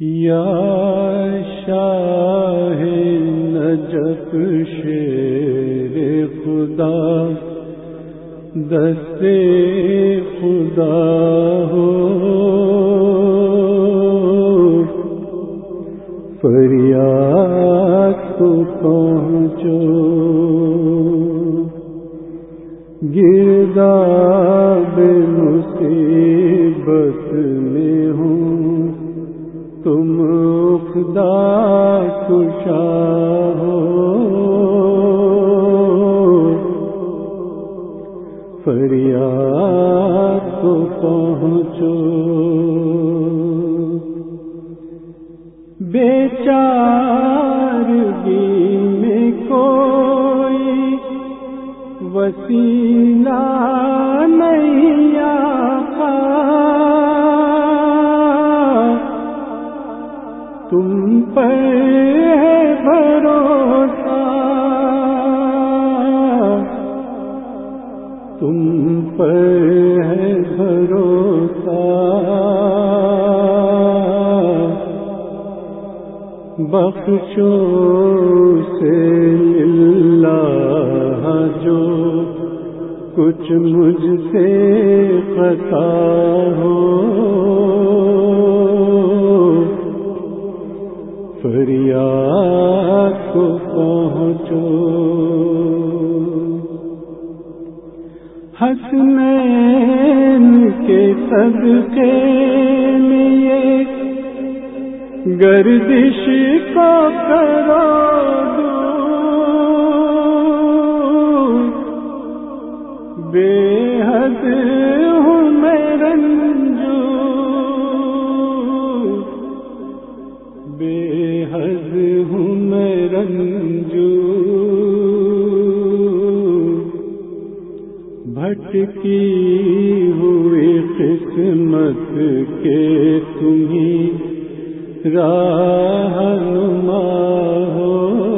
یا شاہ نجف شیر خدا دست خدا ہو، فریاد کو پہنچو، گرداب مصیبت میں ہوں، تم خدا کشا ہو، فریاد کو پہنچو، بیچارگی میں کوئی وسیلہ نہیں آقا، تم پر ہے بھروسہ، تم پر ہے بھروسہ، بخشو سے اللہ جو کچھ مجھ سے خطا ہو، فریاد کو پہنچو، حسنین کے صدقے میں یہ گردش کو کرو دور، بے حد ہوں میں رنجور، بے حد ہوں میں رنجور، بھٹکی ہوئی قسمت کے تمہیں رہنما ہو،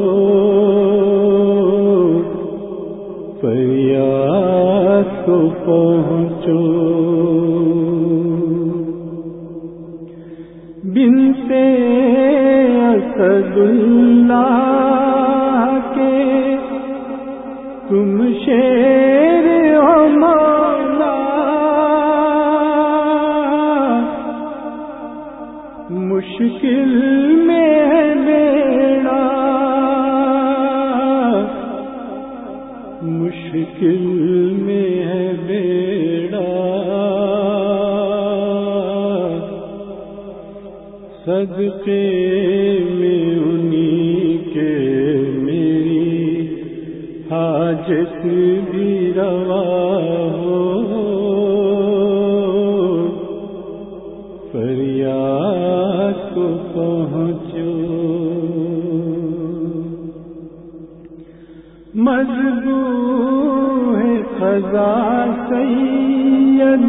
فریاد کو پہنچو، بنت اسد اللہ کے تم شیر ہو مولا، مشکل میں ہے بیڑا، مشکل میں ہے بیڑا، صدقے میں انہی کے میری حاجت بھی روا ہو، فریاد کو پہنچو، مذبوح خزا سید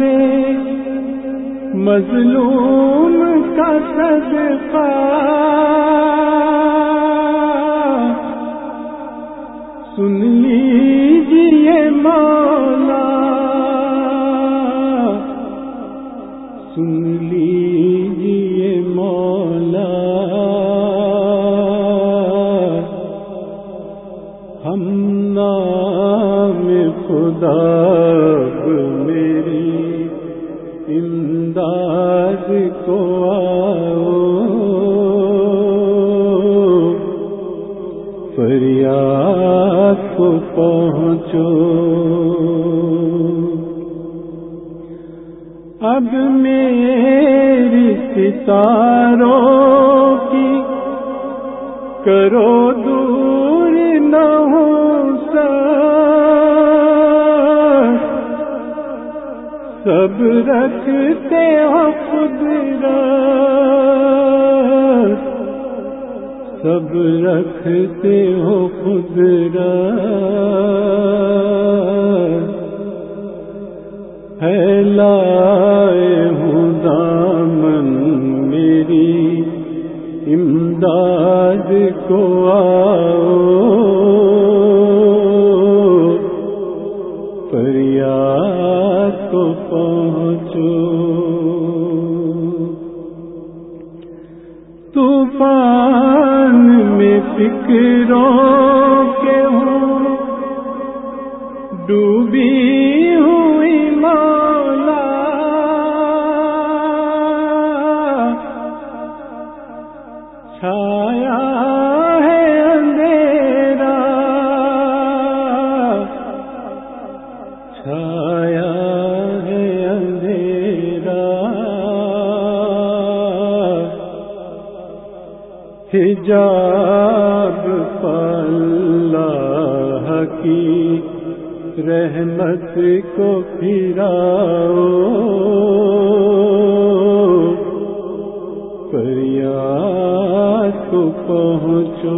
مظلوم کا صدقہ، سن لیجئے مولا، سن لیجئے مولا، ہم نام خدا میری امداد کو آؤ، فریاد کو پہنچو، اب میری ستاروں کی کرو دور نہ ہو سب رکھتے ہو قدرت، سب رکھتے ہو قدرت، ہے لائے ہوں دامن میری امداد کو آؤ، فریاد کو پہنچو، طوفان میں فکروں کے ہوں ڈوبی ہوئی مولا، چھایا ہے اندھیرا، چھایا ہے اندھیرا، حجاب اللہ کی رحمت کو پھراؤ، فریاد کو پہنچو،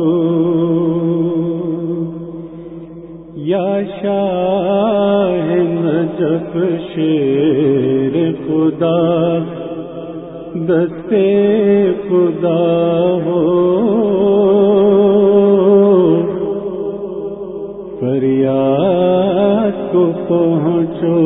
یا شاہ نجف شیر خدا دستے خدا ہو، فریاد کو پہنچو،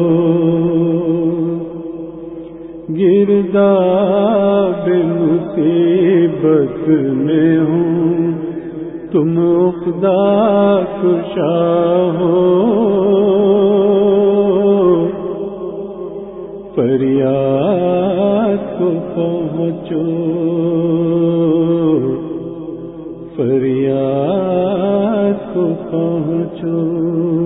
گرداب مصیبت میں ہوں تم خدا کشا ہو، فریاد کو پہنچو، فریاد کو پہنچو۔